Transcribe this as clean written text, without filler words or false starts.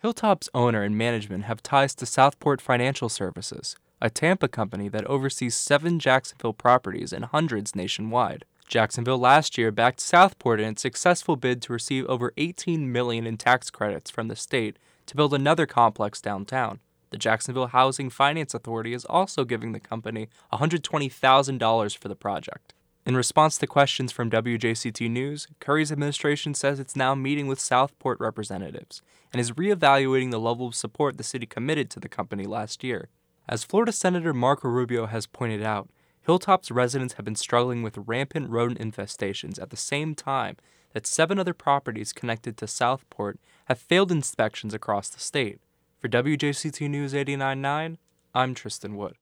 Hilltop's owner and management have ties to Southport Financial Services, a Tampa company that oversees 7 Jacksonville properties and hundreds nationwide. Jacksonville last year backed Southport in its successful bid to receive over $18 million in tax credits from the state to build another complex downtown. The Jacksonville Housing Finance Authority is also giving the company $120,000 for the project. In response to questions from WJCT News, Curry's administration says it's now meeting with Southport representatives and is reevaluating the level of support the city committed to the company last year. As Florida Senator Marco Rubio has pointed out, Hilltop's residents have been struggling with rampant rodent infestations at the same time that 7 other properties connected to Southport have failed inspections across the state. For WJCT News 89.9, I'm Tristan Wood.